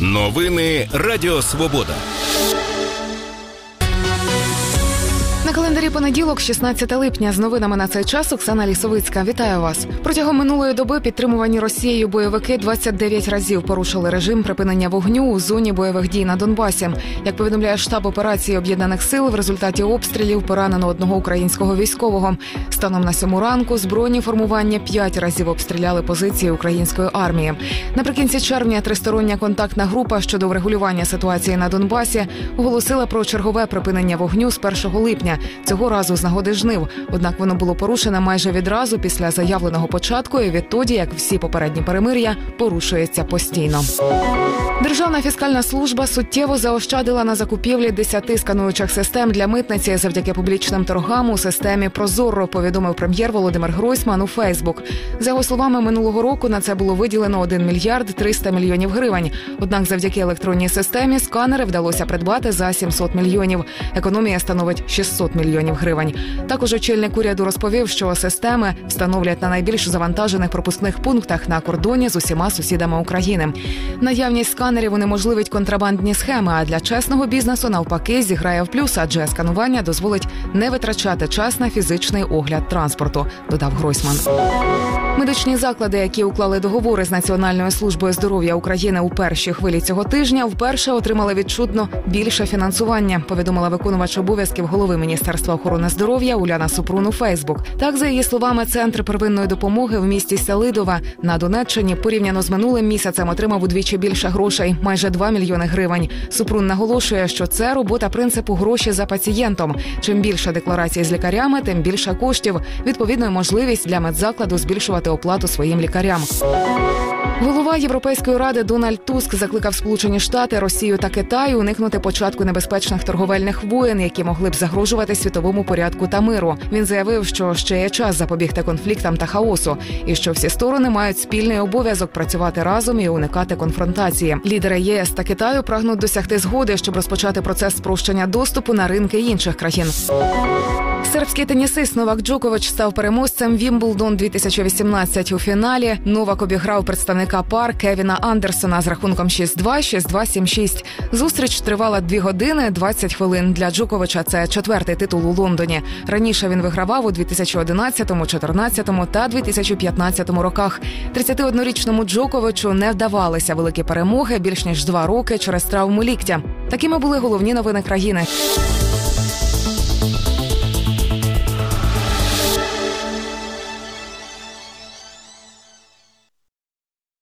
Новини Радіо Свобода. На календарі понеділок, 16 липня. З новинами на цей час Оксана Лісовицька. Вітаю вас. Протягом минулої доби підтримувані Росією бойовики 29 разів порушили режим припинення вогню у зоні бойових дій на Донбасі. Як повідомляє штаб операції Об'єднаних сил, в результаті обстрілів поранено одного українського військового. Станом на 7 ранку збройні формування 5 разів обстріляли позиції української армії. Наприкінці червня тристороння контактна група щодо врегулювання ситуації на Донбасі оголосила про чергове припинення вогню з 1 липня. Цього разу з нагоди жнив. Однак воно було порушене майже відразу після заявленого початку і відтоді, як всі попередні перемир'я, порушується постійно. Державна фіскальна служба суттєво заощадила на закупівлі 10 скануючих систем для митниці завдяки публічним торгам у системі «Прозоро», повідомив прем'єр Володимир Гройсман у Фейсбук. За його словами, минулого року на це було виділено 1 мільярд 300 мільйонів гривень. Однак завдяки електронній системі сканери вдалося придбати за 700 мільйонів. Економія становить 600 мільйонів гривень. Також очільник уряду розповів, що системи встановлять на найбільш завантажених пропускних пунктах на кордоні з усіма сусідами України. Наявність сканерів унеможливить контрабандні схеми, а для чесного бізнесу навпаки зіграє в плюс, адже сканування дозволить не витрачати час на фізичний огляд транспорту, додав Гройсман. Медичні заклади, які уклали договори з Національною службою здоров'я України у першій хвилі цього тижня, вперше отримали відчутно більше фінансування, повідомила виконувач обов'язків голови Міністерства охорони здоров'я Уляна Супрун у Фейсбук. Так, за її словами, Центр первинної допомоги в місті Селидове на Донеччині порівняно з минулим місяцем отримав удвічі більше грошей – майже 2 мільйони гривень. Супрун наголошує, що це робота принципу «гроші за пацієнтом». Чим більше декларацій з лікарями, тим більше коштів. Відповідно, можливість для медзакладу збільшувати оплату своїм лікарям. Голова Європейської ради Дональд Туск закликав Сполучені Штати, Росію та Китай уникнути початку небезпечних торговельних воєн, які могли б загрожувати світовому порядку та миру. Він заявив, що ще є час запобігти конфліктам та хаосу, і що всі сторони мають спільний обов'язок працювати разом і уникати конфронтації. Лідери єС та Китаю прагнуть досягти згоди, щоб розпочати процес спрощення доступу на ринки інших країн. Сербський тенісист Новак Джокович став переможцем Вімблдон 2018. У фіналі Новак обіграв представника пар Кевіна Андерсона з рахунком 6-2, 6-2, 7-6. Зустріч тривала 2 години 20 хвилин. Для Джоковича це 4-й титул у Лондоні. Раніше він вигравав у 2011, 2014 та 2015 роках. 31-річному Джоковичу не вдавалися великі перемоги більш ніж 2 роки через травму ліктя. Такими були головні новини країни.